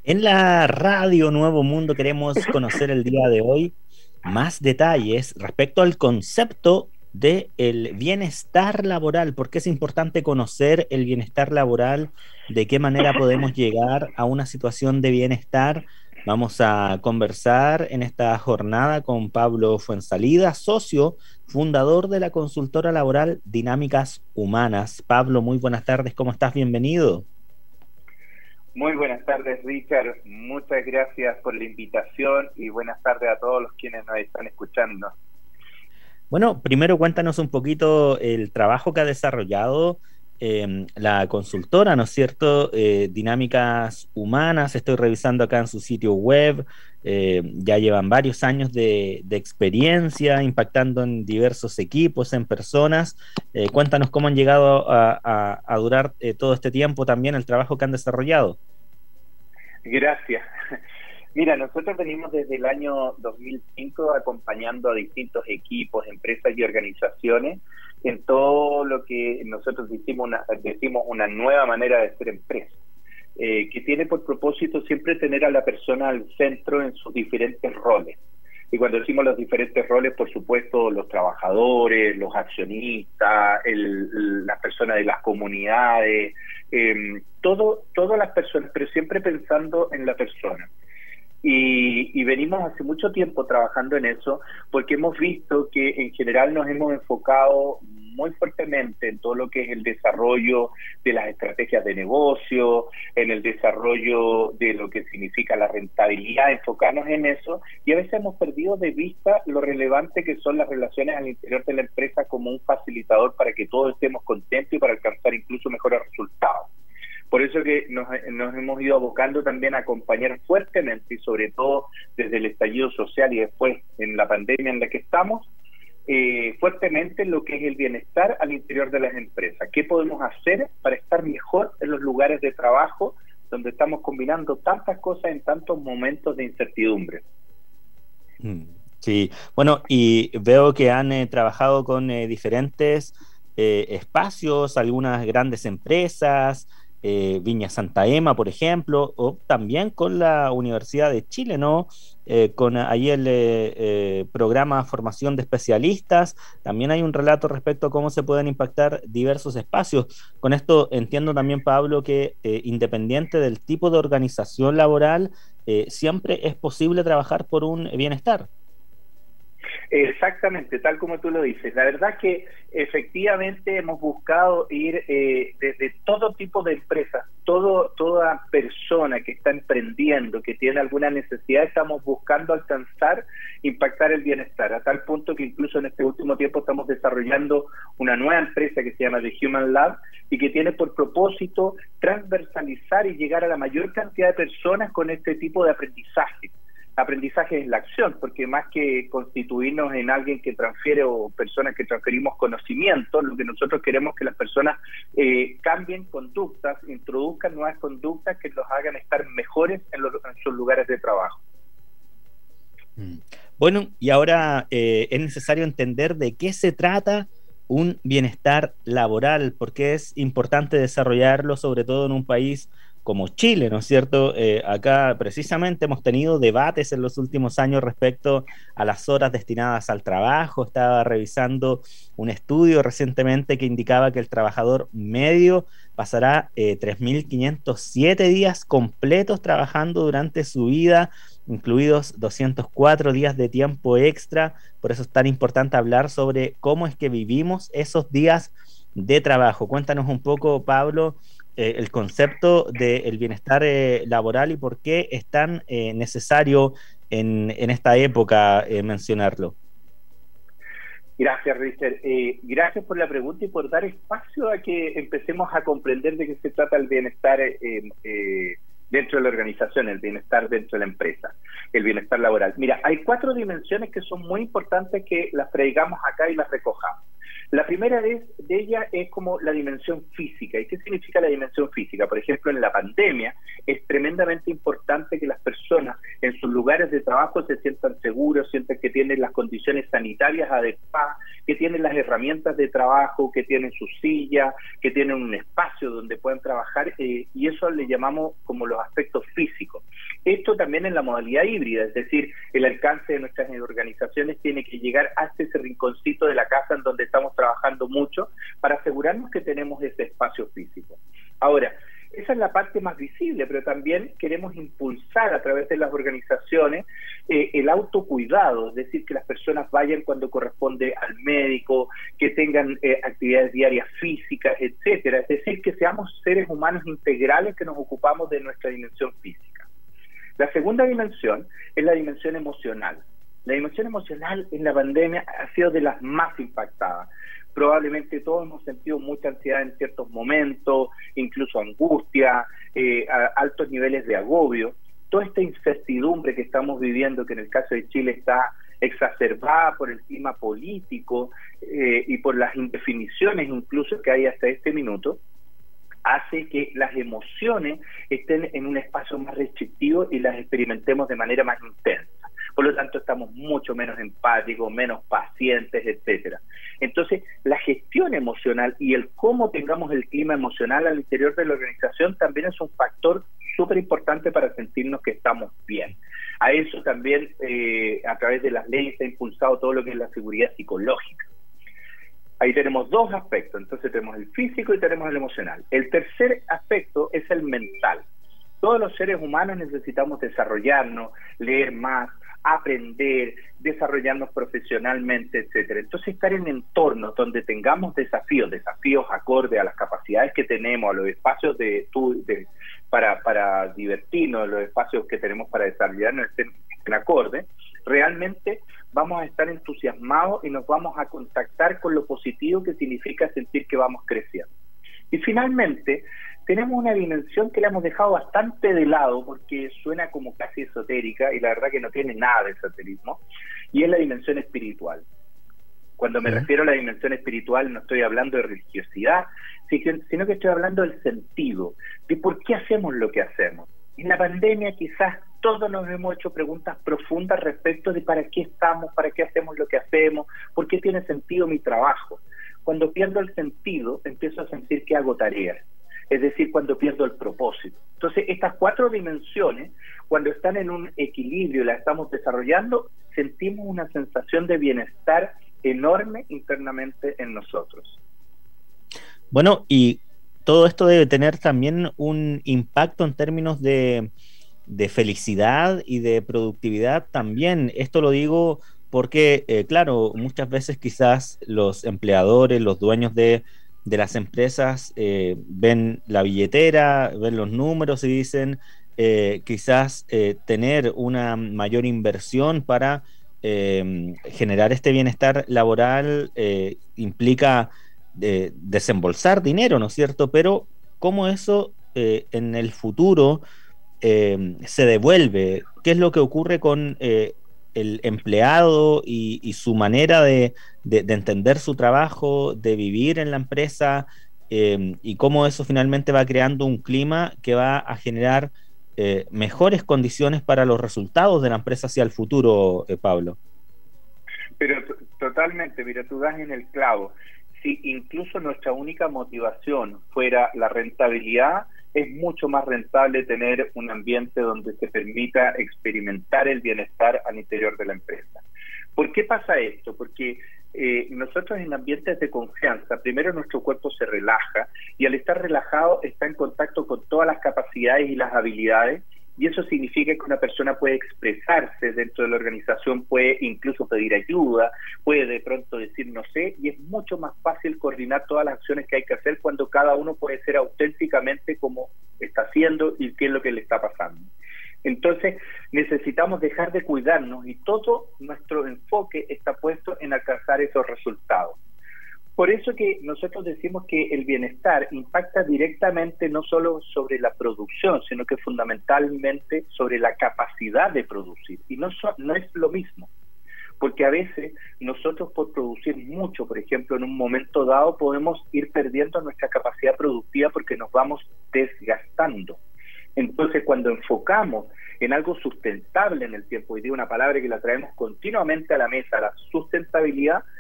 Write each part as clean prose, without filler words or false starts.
En la radio Nuevo Mundo queremos conocer el día de hoy más detalles respecto al concepto del bienestar laboral. ¿Por qué es importante conocer el bienestar laboral? ¿De qué manera podemos llegar a una situación de bienestar? Vamos a conversar en esta jornada con Pablo Fuensalida, socio fundador de la consultora laboral Dinámicas Humanas. Pablo, muy buenas tardes, ¿cómo estás? Bienvenido. Muy buenas tardes, Richard. Muchas gracias por la invitación y buenas tardes a todos los quienes nos están escuchando. Bueno, primero cuéntanos un poquito el trabajo que ha desarrollado la consultora, ¿no es cierto? Dinámicas Humanas, estoy revisando acá en su sitio web, ya llevan varios años de experiencia impactando en diversos equipos, en personas. Cuéntanos cómo han llegado a durar todo este tiempo también el trabajo que han desarrollado. Gracias. Mira, nosotros venimos desde el año 2005 acompañando a distintos equipos, empresas y organizaciones en todo lo que nosotros decimos una nueva manera de ser empresa, que tiene por propósito siempre tener a la persona al centro en sus diferentes roles. Y cuando decimos los diferentes roles, por supuesto, los trabajadores, los accionistas, las personas de las comunidades, todas las personas, pero siempre pensando en la persona. Y venimos hace mucho tiempo trabajando en eso porque hemos visto que en general nos hemos enfocado muy fuertemente en todo lo que es el desarrollo de las estrategias de negocio, en el desarrollo de lo que significa la rentabilidad, enfocarnos en eso, y a veces hemos perdido de vista lo relevante que son las relaciones al interior de la empresa como un facilitador para que todos estemos contentos y para alcanzar incluso mejores resultados. Por eso que nos hemos ido abocando también a acompañar fuertemente y sobre todo desde el estallido social y después en la pandemia en la que estamos, fuertemente lo que es el bienestar al interior de las empresas. ¿Qué podemos hacer para estar mejor en los lugares de trabajo donde estamos combinando tantas cosas en tantos momentos de incertidumbre? Sí, bueno, y veo que han trabajado con diferentes espacios, algunas grandes empresas, Viña Santa Ema, por ejemplo, o también con la Universidad de Chile, ¿no? Con ahí el programa Formación de Especialistas, también hay un relato respecto a cómo se pueden impactar diversos espacios. Con esto entiendo también, Pablo, que independiente del tipo de organización laboral, siempre es posible trabajar por un bienestar. Exactamente, tal como tú lo dices. La verdad que efectivamente hemos buscado ir desde todo tipo de empresas, toda persona que está emprendiendo, que tiene alguna necesidad, estamos buscando alcanzar, impactar el bienestar, a tal punto que incluso en este último tiempo estamos desarrollando una nueva empresa que se llama The Human Lab y que tiene por propósito transversalizar y llegar a la mayor cantidad de personas con este tipo de aprendizaje es la acción, porque más que constituirnos en alguien que transfiere o personas que transferimos conocimiento, lo que nosotros queremos es que las personas cambien conductas, introduzcan nuevas conductas que los hagan estar mejores en sus lugares de trabajo. Bueno, y ahora es necesario entender de qué se trata un bienestar laboral, porque es importante desarrollarlo, sobre todo en un país como Chile, ¿no es cierto? Acá precisamente hemos tenido debates en los últimos años respecto a las horas destinadas al trabajo. Estaba revisando un estudio recientemente que indicaba que el trabajador medio pasará 3.507 días completos trabajando durante su vida, incluidos 204 días de tiempo extra. Por eso es tan importante hablar sobre cómo es que vivimos esos días de trabajo. Cuéntanos un poco, Pablo, el concepto del bienestar laboral y por qué es tan necesario en esta época mencionarlo. Gracias, Richard. Gracias por la pregunta y por dar espacio a que empecemos a comprender de qué se trata el bienestar dentro de la organización, el bienestar dentro de la empresa, el bienestar laboral. Mira, hay 4 dimensiones que son muy importantes que las traigamos acá y las recojamos. La primera de ellas es como la dimensión física. ¿Y qué significa la dimensión física? Por ejemplo, en la pandemia es tremendamente importante que las personas en sus lugares de trabajo se sientan seguros, sientan que tienen las condiciones sanitarias adecuadas, que tienen las herramientas de trabajo, que tienen su silla, que tienen un espacio donde pueden trabajar, y eso le llamamos como los aspectos físicos. Esto también en la modalidad híbrida, es decir, el alcance de nuestras organizaciones tiene que llegar hasta ese rinconcito de la casa en donde estamos trabajando mucho para asegurarnos que tenemos ese espacio físico. Ahora, esa es la parte más visible, pero también queremos impulsar a través de las organizaciones el autocuidado, es decir, que las personas vayan cuando corresponde al médico, que tengan actividades diarias físicas, etcétera. Es decir, que seamos seres humanos integrales que nos ocupamos de nuestra dimensión física. La segunda dimensión es la dimensión emocional. La dimensión emocional en la pandemia ha sido de las más impactadas. Probablemente todos hemos sentido mucha ansiedad en ciertos momentos, incluso angustia, altos niveles de agobio. Toda esta incertidumbre que estamos viviendo, que en el caso de Chile está exacerbada por el clima político y por las indefiniciones incluso que hay hasta este minuto, hace que las emociones estén en un espacio más restrictivo y las experimentemos de manera más intensa. Por lo tanto, estamos mucho menos empáticos, menos pacientes, etcétera. Entonces, la gestión emocional y el cómo tengamos el clima emocional al interior de la organización también es un factor súper importante para sentirnos que estamos bien. A eso también, a través de las leyes, se ha impulsado todo lo que es la seguridad psicológica. Ahí tenemos dos aspectos, entonces tenemos el físico y tenemos el emocional. El tercer aspecto es el mental. Todos los seres humanos necesitamos desarrollarnos, leer más, aprender, desarrollarnos profesionalmente, etcétera. Entonces, estar en entornos donde tengamos desafíos acorde a las capacidades que tenemos, a los espacios para divertirnos, los espacios que tenemos para desarrollarnos en acorde, realmente vamos a estar entusiasmados y nos vamos a contactar con lo positivo que significa sentir que vamos creciendo. Y finalmente, tenemos una dimensión que la hemos dejado bastante de lado porque suena como casi esotérica y la verdad que no tiene nada de esoterismo, y es la dimensión espiritual. Cuando me refiero a la dimensión espiritual no estoy hablando de religiosidad, sino que estoy hablando del sentido, de por qué hacemos lo que hacemos. En la pandemia quizás todos nos hemos hecho preguntas profundas respecto de para qué estamos, para qué hacemos lo que hacemos, por qué tiene sentido mi trabajo. Cuando pierdo el sentido, empiezo a sentir que hago tareas, es decir, cuando pierdo el propósito. Entonces, estas cuatro dimensiones, cuando están en un equilibrio y las estamos desarrollando, sentimos una sensación de bienestar enorme internamente en nosotros. Bueno, y todo esto debe tener también un impacto en términos de felicidad y de productividad también. Esto lo digo porque, claro, muchas veces quizás los empleadores, los dueños de las empresas ven la billetera, ven los números y dicen quizás tener una mayor inversión para generar este bienestar laboral implica desembolsar dinero, ¿no es cierto? Pero ¿cómo eso en el futuro se devuelve? ¿Qué es lo que ocurre con el empleado y su manera de entender su trabajo, de vivir en la empresa, y cómo eso finalmente va creando un clima que va a generar mejores condiciones para los resultados de la empresa hacia el futuro, Pablo? Pero totalmente, mira, tú das en el clavo. Si incluso nuestra única motivación fuera la rentabilidad, es mucho más rentable tener un ambiente donde se permita experimentar el bienestar al interior de la empresa. ¿Por qué pasa esto? Porque nosotros en ambientes de confianza, primero nuestro cuerpo se relaja y al estar relajado está en contacto con todas las capacidades y las habilidades, y eso significa que una persona puede expresarse dentro de la organización, puede incluso pedir ayuda, puede de pronto decir no sé, y es mucho más fácil coordinar todas las acciones que hay que hacer cuando cada uno puede ser auténticamente como está haciendo y qué es lo que le está pasando. Entonces necesitamos dejar de cuidarnos y todo nuestro enfoque está puesto en alcanzar esos resultados. Por eso que nosotros decimos que el bienestar impacta directamente no solo sobre la producción, sino que fundamentalmente sobre la capacidad de producir. Y no es lo mismo, porque a veces nosotros por producir mucho, por ejemplo, en un momento dado podemos ir perdiendo nuestra capacidad productiva porque nos vamos desgastando. Entonces, cuando enfocamos en algo sustentable en el tiempo, y digo una palabra que la traemos continuamente a la mesa, la sustentabilidad,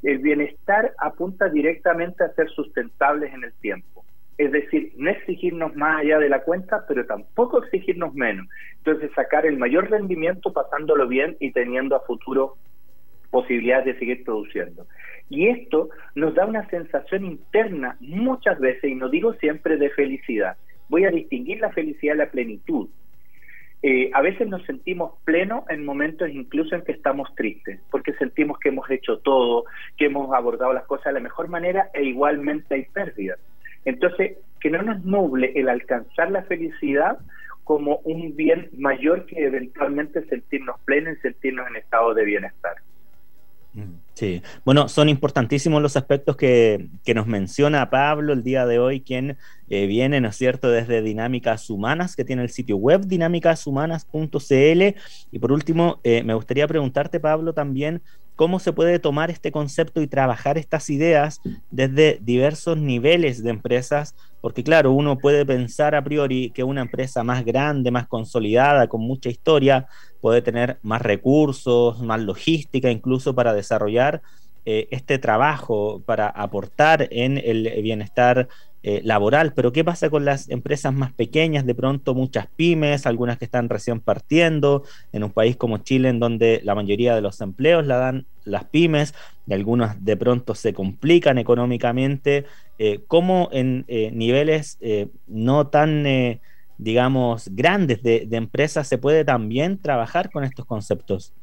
El bienestar apunta directamente a ser sustentables en el tiempo. Es decir, no exigirnos más allá de la cuenta, pero tampoco exigirnos menos. Entonces, sacar el mayor rendimiento pasándolo bien y teniendo a futuro posibilidades de seguir produciendo. Y esto nos da una sensación interna muchas veces, y no digo siempre, de felicidad. Voy a distinguir la felicidad de la plenitud. A veces nos sentimos plenos en momentos incluso en que estamos tristes, porque sentimos que hemos hecho todo, que hemos abordado las cosas de la mejor manera, e igualmente hay pérdidas. Entonces, que no nos nuble el alcanzar la felicidad como un bien mayor que eventualmente sentirnos plenos y sentirnos en estado de bienestar. Sí, bueno, son importantísimos los aspectos que nos menciona Pablo el día de hoy, quien viene, ¿no es cierto?, desde Dinámicas Humanas, que tiene el sitio web dinámicashumanas.cl. Y por último, me gustaría preguntarte, Pablo, también cómo se puede tomar este concepto y trabajar estas ideas desde diversos niveles de empresas, porque claro, uno puede pensar a priori que una empresa más grande, más consolidada, con mucha historia, puede tener más recursos, más logística incluso para desarrollar este trabajo, para aportar en el bienestar laboral. Pero ¿qué pasa con las empresas más pequeñas? De pronto muchas pymes, algunas que están recién partiendo, en un país como Chile, en donde la mayoría de los empleos la dan las pymes, y algunas de pronto se complican económicamente. ¿Cómo en niveles no tan digamos, grandes de empresas se puede también trabajar con estos conceptos?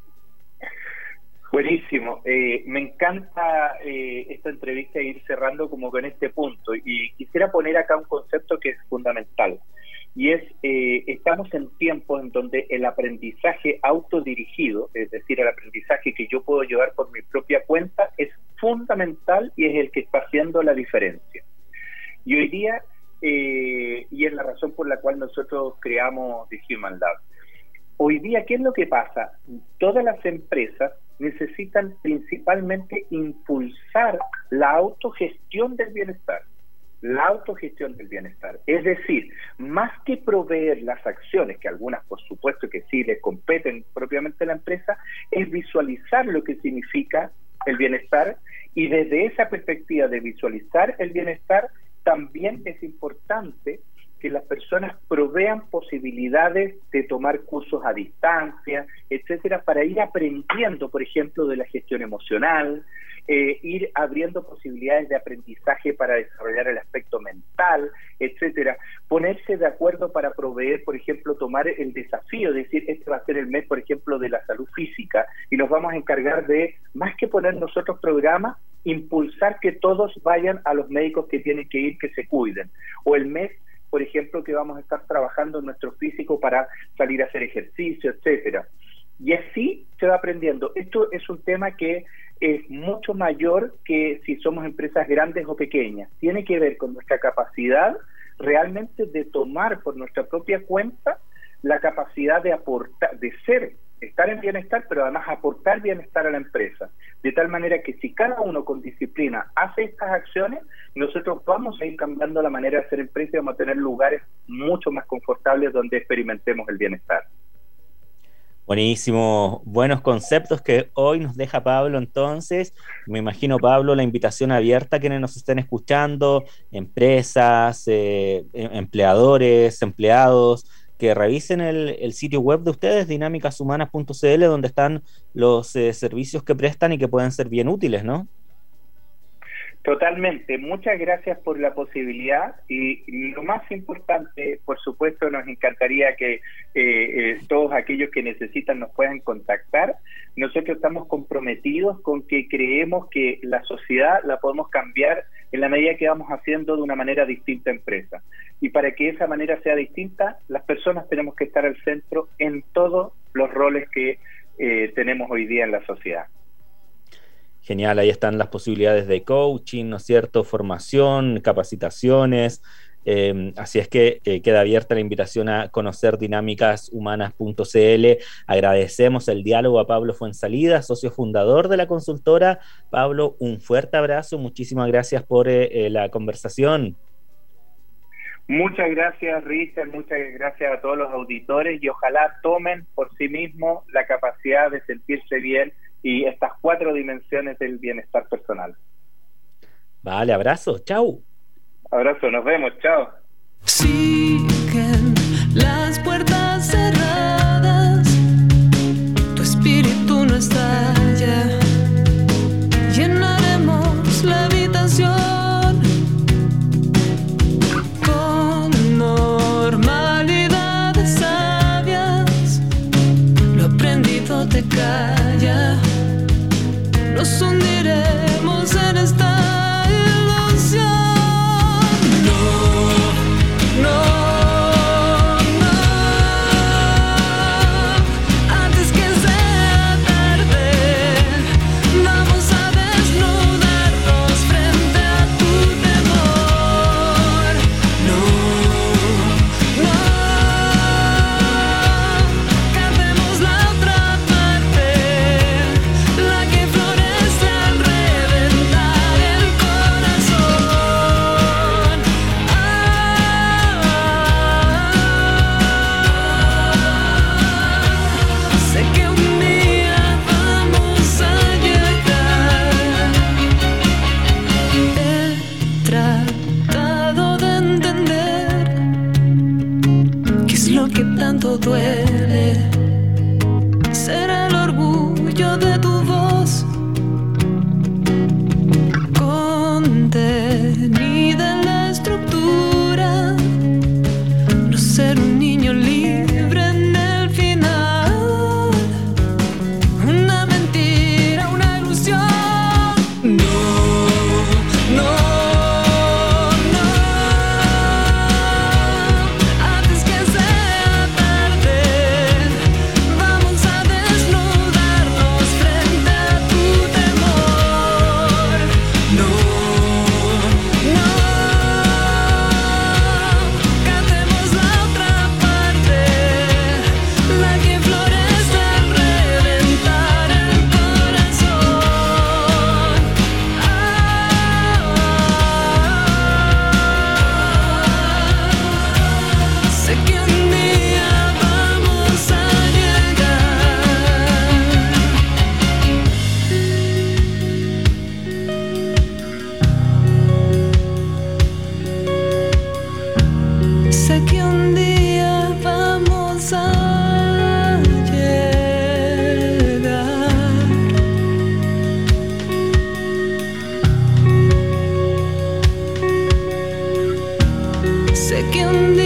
Buenísimo. Me encanta esta entrevista e ir cerrando como con este punto. Y quisiera poner acá un concepto que es fundamental. Y es, estamos en tiempos en donde el aprendizaje autodirigido, es decir, el aprendizaje que yo puedo llevar por mi propia cuenta, es fundamental y es el que está haciendo la diferencia. Y hoy día, y es la razón por la cual nosotros creamos The Human Lab. Hoy día, ¿qué es lo que pasa? Todas las empresas necesitan principalmente impulsar la autogestión del bienestar. La autogestión del bienestar. Es decir, más que proveer las acciones, que algunas por supuesto que sí les competen propiamente a la empresa, es visualizar lo que significa el bienestar, y desde esa perspectiva de visualizar el bienestar, también es importante que las personas provean posibilidades de tomar cursos a distancia, etcétera, para ir aprendiendo, por ejemplo, de la gestión emocional, ir abriendo posibilidades de aprendizaje para desarrollar el aspecto mental, etcétera. Ponerse de acuerdo para proveer, por ejemplo, tomar el desafío, decir, este va a ser el mes, por ejemplo, de la salud física, y nos vamos a encargar de, más que poner nosotros programas, impulsar que todos vayan a los médicos que tienen que ir, que se cuiden. O el mes, por ejemplo, que vamos a estar trabajando en nuestro físico para salir a hacer ejercicio, etcétera. Y así se va aprendiendo. Esto es un tema que es mucho mayor que si somos empresas grandes o pequeñas. Tiene que ver con nuestra capacidad realmente de tomar por nuestra propia cuenta la capacidad de aportar, de estar en bienestar, pero además aportar bienestar a la empresa. De tal manera que si cada uno con disciplina hace estas acciones, nosotros vamos a ir cambiando la manera de hacer empresa y vamos a tener lugares mucho más confortables donde experimentemos el bienestar. Buenísimo, buenos conceptos que hoy nos deja Pablo. Entonces, me imagino, Pablo, la invitación abierta a quienes nos estén escuchando, empresas, empleadores, empleados, que revisen el sitio web de ustedes, dinámicashumanas.cl, donde están los servicios que prestan y que pueden ser bien útiles, ¿no? Totalmente, muchas gracias por la posibilidad, y lo más importante, por supuesto, nos encantaría que todos aquellos que necesitan nos puedan contactar. Nosotros estamos comprometidos con que creemos que la sociedad la podemos cambiar en la medida que vamos haciendo de una manera distinta empresa. Y para que esa manera sea distinta, las personas tenemos que estar al centro en todos los roles que tenemos hoy día en la sociedad. Genial, ahí están las posibilidades de coaching, ¿no es cierto? Formación, capacitaciones. Así es que queda abierta la invitación a conocer dinámicashumanas.cl. Agradecemos el diálogo a Pablo Fuenzalida, socio fundador de la consultora. Pablo, un fuerte abrazo, muchísimas gracias por la conversación. Muchas gracias, Richard, muchas gracias a todos los auditores, y ojalá tomen por sí mismos la capacidad de sentirse bien y estas 4 dimensiones del bienestar personal. Vale, abrazo, chau. Abrazo, nos vemos, chao. Siguen las puertas cerradas, tu espíritu no está ya. Llenaremos la habitación con normalidades sabias. Lo aprendido te calla. Nos hundiremos en esta ilusión. No, no, antes que sea tarde, vamos a desnudarnos frente a tu temor. No, no, cantemos la otra parte, la que florece al reventar el corazón. Sé que un día vamos a llegar. He tratado de entender qué es lo que tanto duele. Será el orgullo de tu voz, contenida en la estructura. No ser un niño libre en el final. Una mentira, una ilusión. No, no, no. Antes que sea tarde, vamos a desnudarnos frente a tu temor. No, no, cantemos la otra parte, la que florece al reventar el corazón. Sé que un día vamos a llegar. Sé que un día vamos a llegar. Sé que un día